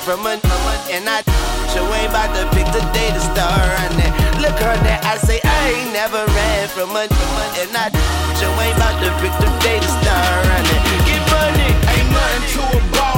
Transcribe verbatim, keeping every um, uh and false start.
from a and I so ain't about to pick the day to start running. Look her there, I say I ain't never ran from a and I so ain't about to pick the day to start running. Get money, ain't nothing to a bar.